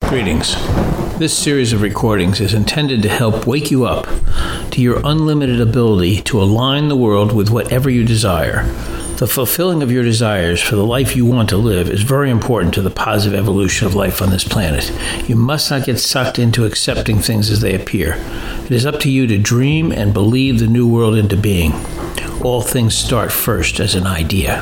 Greetings. This series of recordings is intended to help wake you up to your unlimited ability to align the world with whatever you desire. The fulfilling of your desires for the life you want to live is very important to the positive evolution of life on this planet. You must not get sucked into accepting things as they appear. It is up to you to dream and believe the new world into being. All things start first as an idea.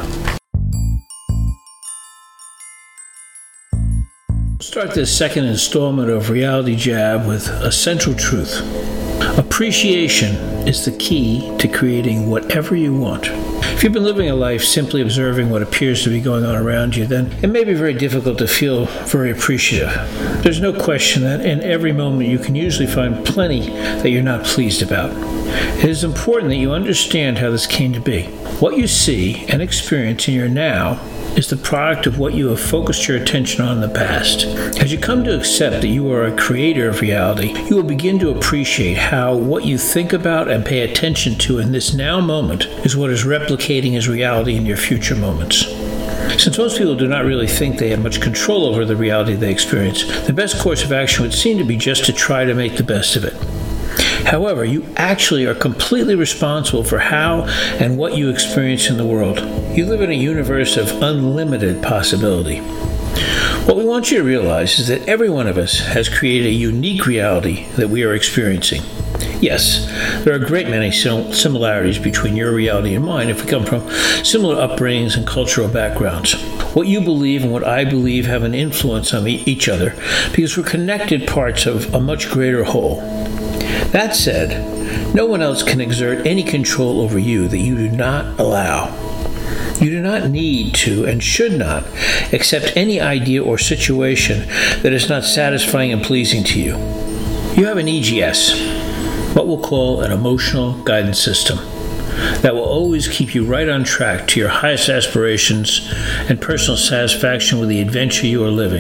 Start this second installment of Reality Jab with a central truth. Appreciation is the key to creating whatever you want. If you've been living a life simply observing what appears to be going on around you, then it may be very difficult to feel very appreciative. There's no question that in every moment you can usually find plenty that you're not pleased about. It is important that you understand how this came to be. What you see and experience in your now is the product of what you have focused your attention on in the past. As you come to accept that you are a creator of reality, you will begin to appreciate how what you think about and pay attention to in this now moment is what is replicating as reality in your future moments. Since most people do not really think they have much control over the reality they experience, the best course of action would seem to be just to try to make the best of it. However, you actually are completely responsible for how and what you experience in the world. You live in a universe of unlimited possibility. What we want you to realize is that every one of us has created a unique reality that we are experiencing. Yes, there are a great many similarities between your reality and mine if we come from similar upbringings and cultural backgrounds. What you believe and what I believe have an influence on each other because we're connected parts of a much greater whole. That said, no one else can exert any control over you that you do not allow. You do not need to and should not accept any idea or situation that is not satisfying and pleasing to you. You have an EGS, what we'll call an emotional guidance system, that will always keep you right on track to your highest aspirations and personal satisfaction with the adventure you are living,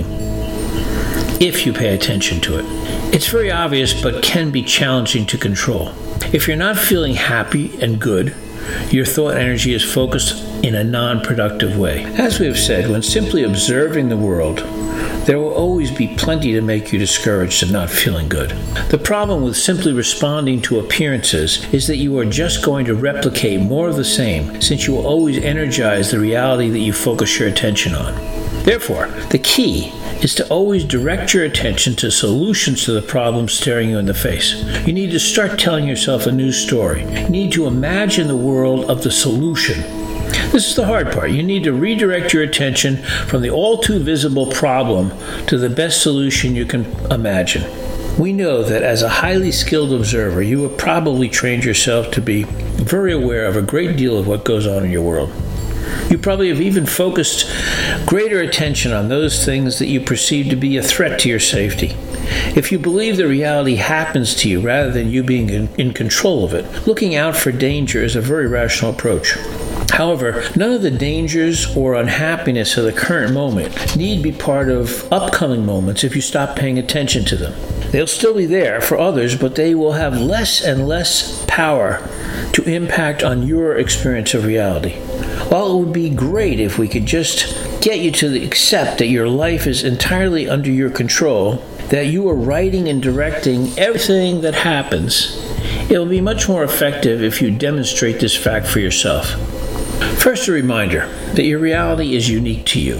if you pay attention to it. It's very obvious but can be challenging to control. If you're not feeling happy and good, your thought energy is focused in a non-productive way. As we have said, when simply observing the world, there will always be plenty to make you discouraged and not feeling good. The problem with simply responding to appearances is that you are just going to replicate more of the same, since you will always energize the reality that you focus your attention on. Therefore, the key is to always direct your attention to solutions to the problems staring you in the face. You need to start telling yourself a new story. You need to imagine the world of the solution. This is the hard part. You need to redirect your attention from the all-too-visible problem to the best solution you can imagine. We know that as a highly skilled observer, you have probably trained yourself to be very aware of a great deal of what goes on in your world. You probably have even focused greater attention on those things that you perceive to be a threat to your safety. If you believe that reality happens to you rather than you being in control of it, looking out for danger is a very rational approach. However, none of the dangers or unhappiness of the current moment need be part of upcoming moments if you stop paying attention to them. They'll still be there for others, but they will have less and less power to impact on your experience of reality. While it would be great if we could just get you to accept that your life is entirely under your control, that you are writing and directing everything that happens, it will be much more effective if you demonstrate this fact for yourself. First, a reminder that your reality is unique to you.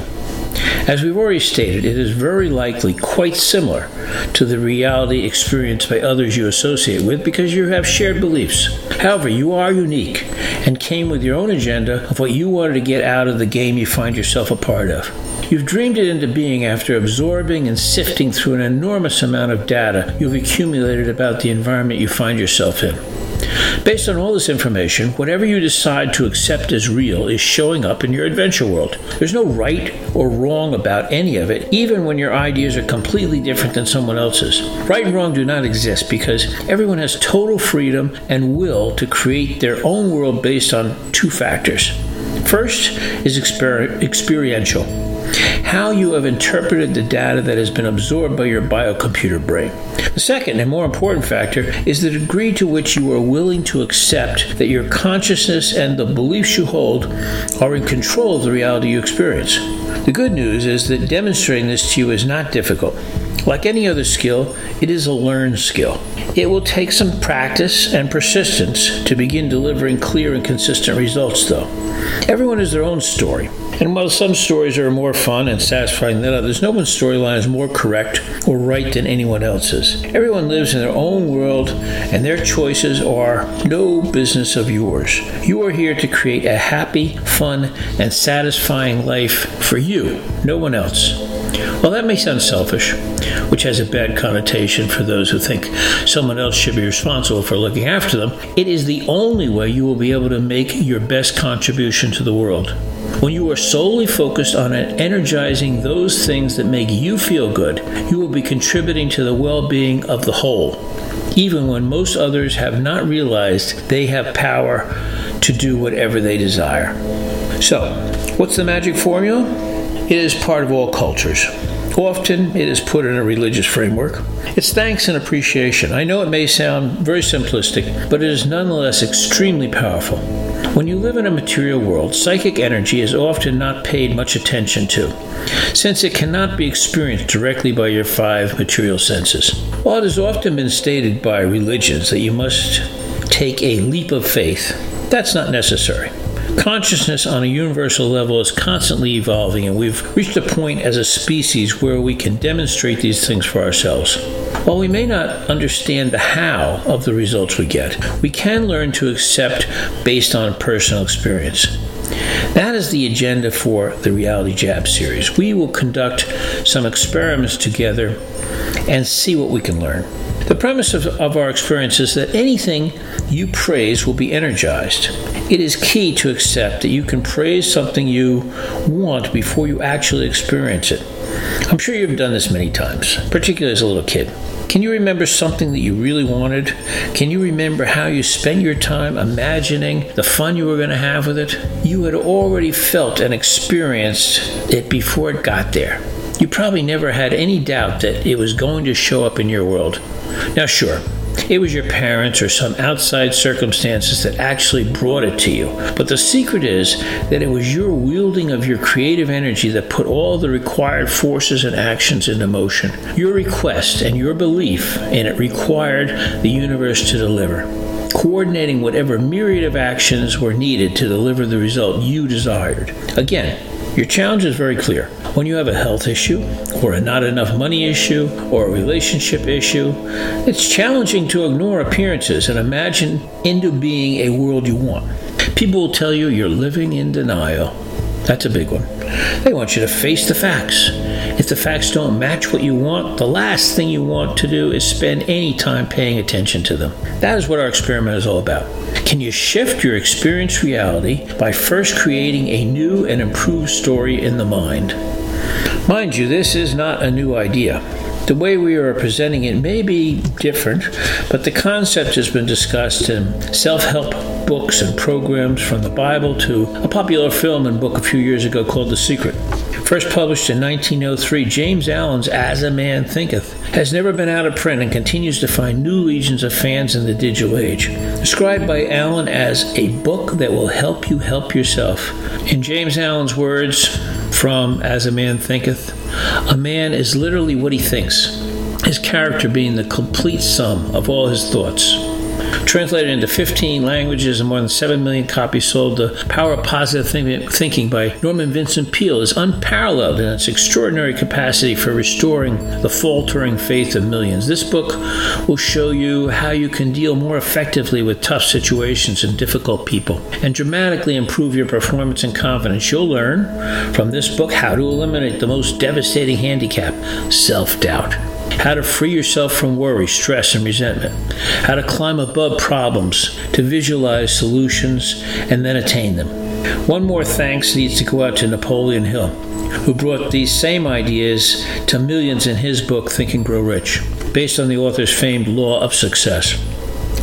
As we've already stated, it is very likely quite similar to the reality experienced by others you associate with because you have shared beliefs. However, you are unique and came with your own agenda of what you wanted to get out of the game you find yourself a part of. You've dreamed it into being after absorbing and sifting through an enormous amount of data you've accumulated about the environment you find yourself in. Based on all this information, whatever you decide to accept as real is showing up in your adventure world. There's no right or wrong about any of it, even when your ideas are completely different than someone else's. Right and wrong do not exist because everyone has total freedom and will to create their own world based on two factors. First is experiential. How you have interpreted the data that has been absorbed by your biocomputer brain. The second and more important factor is the degree to which you are willing to accept that your consciousness and the beliefs you hold are in control of the reality you experience. The good news is that demonstrating this to you is not difficult. Like any other skill, it is a learned skill. It will take some practice and persistence to begin delivering clear and consistent results, though. Everyone has their own story. And while some stories are more fun and satisfying than others, no one's storyline is more correct or right than anyone else's. Everyone lives in their own world, and their choices are no business of yours. You are here to create a happy, fun, and satisfying life for you, no one else. Well, that may sound selfish, which has a bad connotation for those who think someone else should be responsible for looking after them. It is the only way you will be able to make your best contribution to the world. When you are solely focused on energizing those things that make you feel good, you will be contributing to the well-being of the whole, even when most others have not realized they have power to do whatever they desire. So, what's the magic formula? It is part of all cultures. Often it is put in a religious framework. It's thanks and appreciation. I know it may sound very simplistic, but it is nonetheless extremely powerful. When you live in a material world, psychic energy is often not paid much attention to, since it cannot be experienced directly by your 5 material senses. While it has often been stated by religions that you must take a leap of faith, that's not necessary. Consciousness on a universal level is constantly evolving, and we've reached a point as a species where we can demonstrate these things for ourselves. While we may not understand the how of the results we get, we can learn to accept based on personal experience. That is the agenda for the Reality Jab series. We will conduct some experiments together and see what we can learn. The premise of our experience is that anything you praise will be energized. It is key to accept that you can praise something you want before you actually experience it. I'm sure you've done this many times, particularly as a little kid. Can you remember something that you really wanted? Can you remember how you spent your time imagining the fun you were going to have with it? You had already felt and experienced it before it got there. You probably never had any doubt that it was going to show up in your world. Now, sure, it was your parents or some outside circumstances that actually brought it to you. But the secret is that it was your wielding of your creative energy that put all the required forces and actions into motion. Your request and your belief in it required the universe to deliver, coordinating whatever myriad of actions were needed to deliver the result you desired. Again, your challenge is very clear. When you have a health issue, or a not enough money issue, or a relationship issue, it's challenging to ignore appearances and imagine into being a world you want. People will tell you you're living in denial. That's a big one. They want you to face the facts. If the facts don't match what you want, the last thing you want to do is spend any time paying attention to them. That is what our experiment is all about. Can you shift your experienced reality by first creating a new and improved story in the mind? Mind you, this is not a new idea. The way we are presenting it may be different, but the concept has been discussed in self-help books and programs, from the Bible to a popular film and book a few years ago called The Secret. First published in 1903, James Allen's As a Man Thinketh has never been out of print and continues to find new legions of fans in the digital age. Described by Allen as a book that will help you help yourself. In James Allen's words from As a Man Thinketh, a man is literally what he thinks, his character being the complete sum of all his thoughts. Translated into 15 languages and more than 7 million copies sold, The Power of Positive Thinking by Norman Vincent Peale is unparalleled in its extraordinary capacity for restoring the faltering faith of millions. This book will show you how you can deal more effectively with tough situations and difficult people, and dramatically improve your performance and confidence. You'll learn from this book how to eliminate the most devastating handicap, self-doubt. How to free yourself from worry, stress, and resentment. How to climb above problems, to visualize solutions, and then attain them. One more thanks needs to go out to Napoleon Hill, who brought these same ideas to millions in his book, Think and Grow Rich, based on the author's famed law of success.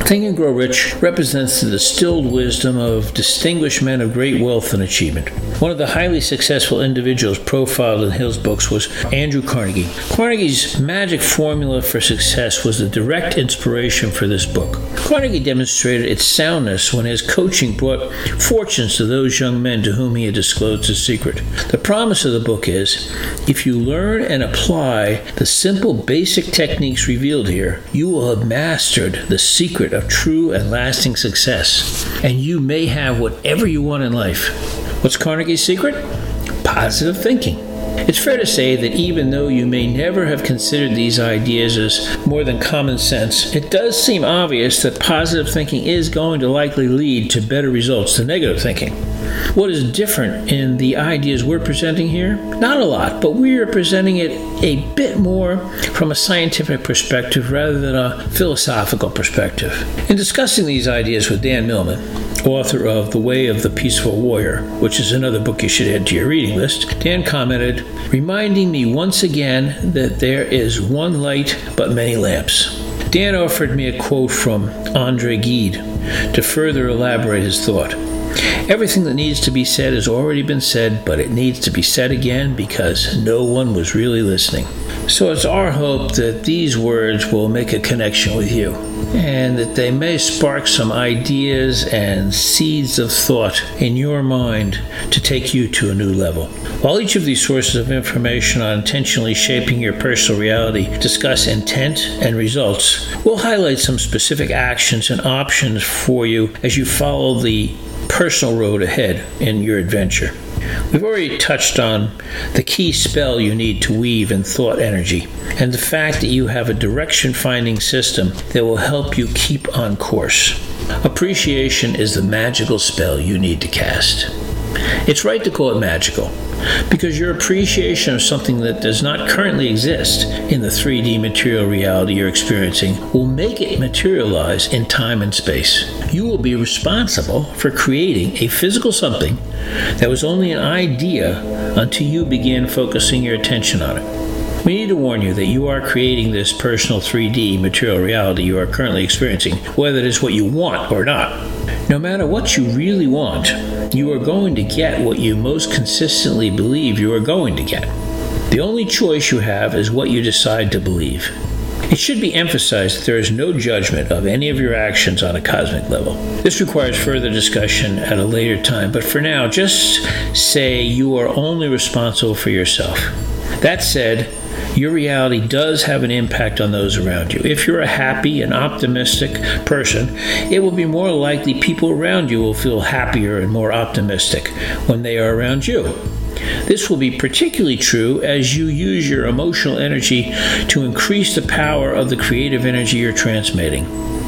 Think and Grow Rich represents the distilled wisdom of distinguished men of great wealth and achievement. One of the highly successful individuals profiled in Hill's books was Andrew Carnegie. Carnegie's magic formula for success was the direct inspiration for this book. Carnegie demonstrated its soundness when his coaching brought fortunes to those young men to whom he had disclosed his secret. The promise of the book is, if you learn and apply the simple basic techniques revealed here, you will have mastered the secret of true and lasting success, and you may have whatever you want in life. What's Carnegie's secret? Positive thinking. It's fair to say that even though you may never have considered these ideas as more than common sense, it does seem obvious that positive thinking is going to likely lead to better results than negative thinking. What is different in the ideas we're presenting here? Not a lot, but we are presenting it a bit more from a scientific perspective rather than a philosophical perspective. In discussing these ideas with Dan Millman, author of The Way of the Peaceful Warrior, which is another book you should add to your reading list, Dan commented, reminding me once again that there is one light but many lamps. Dan offered me a quote from Andre Gide to further elaborate his thought. Everything that needs to be said has already been said, but it needs to be said again because no one was really listening. So it's our hope that these words will make a connection with you, and that they may spark some ideas and seeds of thought in your mind to take you to a new level. While each of these sources of information on intentionally shaping your personal reality discuss intent and results, we'll highlight some specific actions and options for you as you follow the personal road ahead in your adventure. We've already touched on the key spell you need to weave in thought energy, and the fact that you have a direction-finding system that will help you keep on course. Appreciation is the magical spell you need to cast. It's right to call it magical, because your appreciation of something that does not currently exist in the 3D material reality you're experiencing will make it materialize in time and space. You will be responsible for creating a physical something that was only an idea until you began focusing your attention on it. We need to warn you that you are creating this personal 3D material reality you are currently experiencing, whether it is what you want or not. No matter what you really want, you are going to get what you most consistently believe you are going to get. The only choice you have is what you decide to believe. It should be emphasized that there is no judgment of any of your actions on a cosmic level. This requires further discussion at a later time, but for now, just say you are only responsible for yourself. That said, your reality does have an impact on those around you. If you're a happy and optimistic person, it will be more likely people around you will feel happier and more optimistic when they are around you. This will be particularly true as you use your emotional energy to increase the power of the creative energy you're transmitting.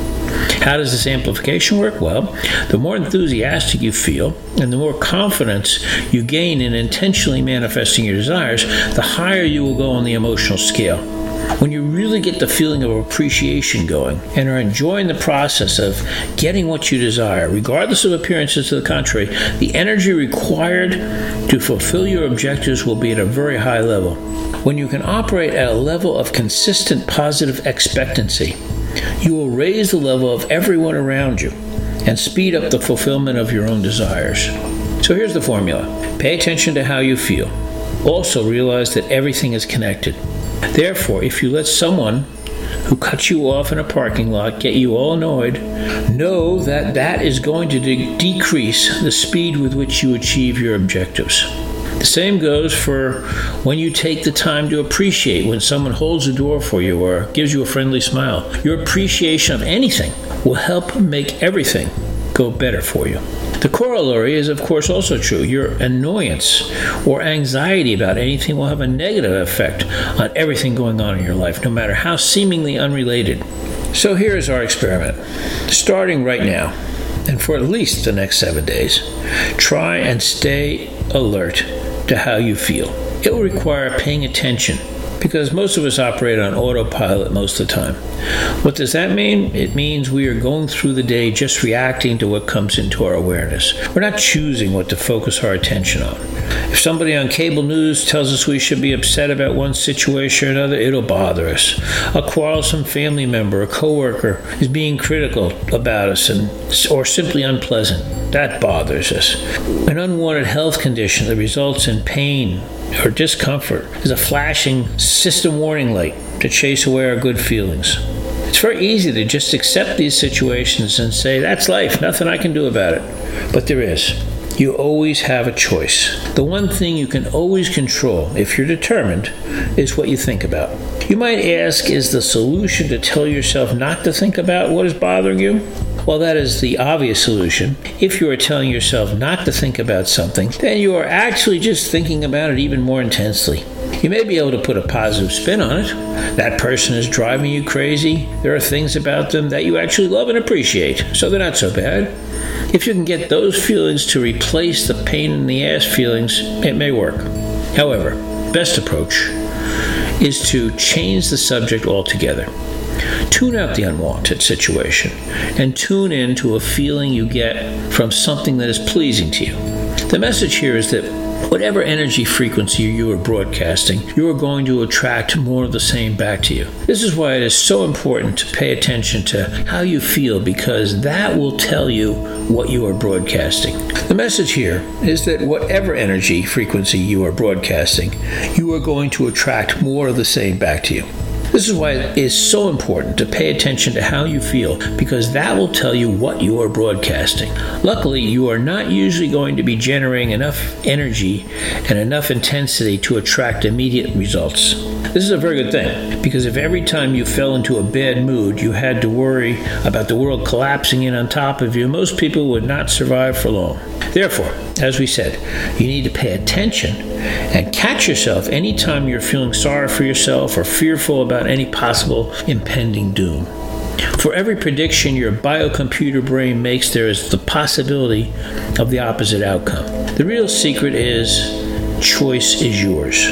How does this amplification work? Well, the more enthusiastic you feel and the more confidence you gain in intentionally manifesting your desires, the higher you will go on the emotional scale. When you really get the feeling of appreciation going and are enjoying the process of getting what you desire, regardless of appearances to the contrary, the energy required to fulfill your objectives will be at a very high level. When you can operate at a level of consistent positive expectancy, you will raise the level of everyone around you and speed up the fulfillment of your own desires. So here's the formula. Pay attention to how you feel. Also realize that everything is connected. Therefore, if you let someone who cuts you off in a parking lot get you all annoyed, know that that is going to decrease the speed with which you achieve your objectives. The same goes for when you take the time to appreciate when someone holds the door for you or gives you a friendly smile. Your appreciation of anything will help make everything go better for you. The corollary is, of course, also true. Your annoyance or anxiety about anything will have a negative effect on everything going on in your life, no matter how seemingly unrelated. So here is our experiment. Starting right now, and for at least the next 7 days, try and stay alert to how you feel. It will require paying attention because most of us operate on autopilot most of the time. What does that mean? It means we are going through the day just reacting to what comes into our awareness. We're not choosing what to focus our attention on. If somebody on cable news tells us we should be upset about one situation or another, it'll bother us. A quarrelsome family member, a coworker is being critical about us or simply unpleasant. That bothers us. An unwanted health condition that results in pain or discomfort is a flashing system warning light to chase away our good feelings. It's very easy to just accept these situations and say, that's life, nothing I can do about it. But there is. You always have a choice. The one thing you can always control, if you're determined, is what you think about. You might ask, is the solution to tell yourself not to think about what is bothering you? Well, that is the obvious solution. If you are telling yourself not to think about something, then you are actually just thinking about it even more intensely. You may be able to put a positive spin on it. That person is driving you crazy. There are things about them that you actually love and appreciate, so they're not so bad. If you can get those feelings to replace the pain in the ass feelings, it may work. However, best approach is to change the subject altogether. Tune out the unwanted situation and tune in to a feeling you get from something that is pleasing to you. The message here is that whatever energy frequency you are broadcasting, you are going to attract more of the same back to you. This is why it is so important to pay attention to how you feel, because that will tell you what you are broadcasting. The message here is that whatever energy frequency you are broadcasting, you are going to attract more of the same back to you. This is why it is so important to pay attention to how you feel, because that will tell you what you are broadcasting. Luckily, you are not usually going to be generating enough energy and enough intensity to attract immediate results. This is a very good thing, because if every time you fell into a bad mood you had to worry about the world collapsing in on top of you, most people would not survive for long. Therefore, as we said, you need to pay attention and catch yourself anytime you're feeling sorry for yourself or fearful about any possible impending doom. For every prediction your biocomputer brain makes, there is the possibility of the opposite outcome. The real secret is choice is yours.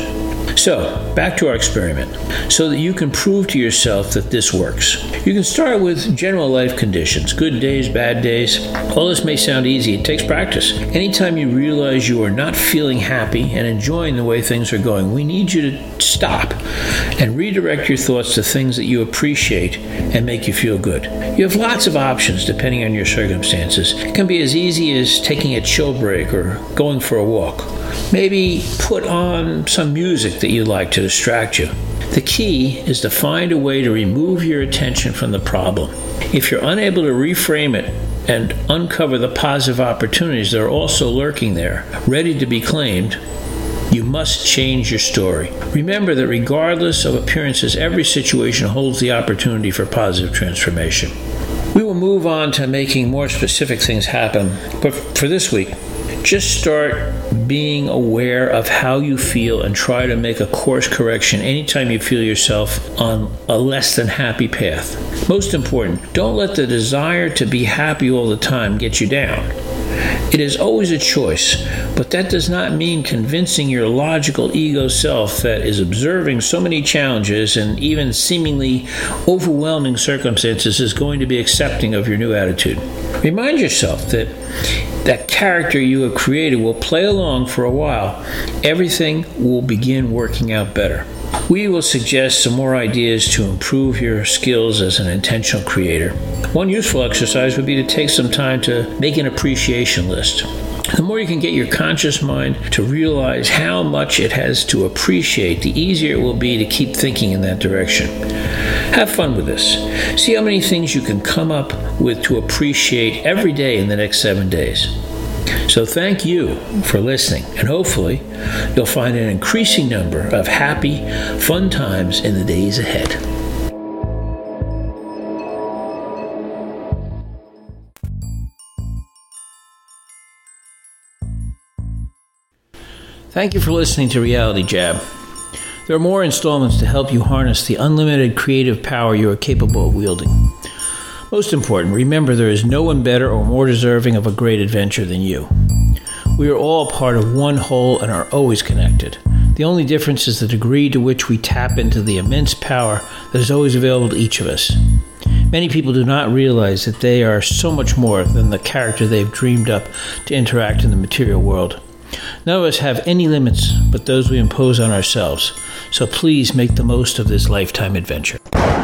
So, back to our experiment, so that you can prove to yourself that this works. You can start with general life conditions, good days, bad days. All this may sound easy, it takes practice. Anytime you realize you are not feeling happy and enjoying the way things are going, we need you to stop and redirect your thoughts to things that you appreciate and make you feel good. You have lots of options depending on your circumstances. It can be as easy as taking a chill break or going for a walk. Maybe put on some music that you like to distract you. The key is to find a way to remove your attention from the problem. If you're unable to reframe it and uncover the positive opportunities that are also lurking there, ready to be claimed, you must change your story. Remember that regardless of appearances, every situation holds the opportunity for positive transformation. We will move on to making more specific things happen, but for this week, just start being aware of how you feel and try to make a course correction anytime you feel yourself on a less than happy path. Most important, don't let the desire to be happy all the time get you down. It is always a choice, but that does not mean convincing your logical ego self that is observing so many challenges and even seemingly overwhelming circumstances is going to be accepting of your new attitude. Remind yourself that that character you have created will play along for a while. Everything will begin working out better. We will suggest some more ideas to improve your skills as an intentional creator. One useful exercise would be to take some time to make an appreciation list. The more you can get your conscious mind to realize how much it has to appreciate, the easier it will be to keep thinking in that direction. Have fun with this. See how many things you can come up with to appreciate every day in the next 7 days. So thank you for listening, and hopefully you'll find an increasing number of happy, fun times in the days ahead. Thank you for listening to Reality Jab. There are more installments to help you harness the unlimited creative power you are capable of wielding. Most important, remember there is no one better or more deserving of a great adventure than you. We are all part of one whole and are always connected. The only difference is the degree to which we tap into the immense power that is always available to each of us. Many people do not realize that they are so much more than the character they've dreamed up to interact in the material world. None of us have any limits but those we impose on ourselves, so please make the most of this lifetime adventure.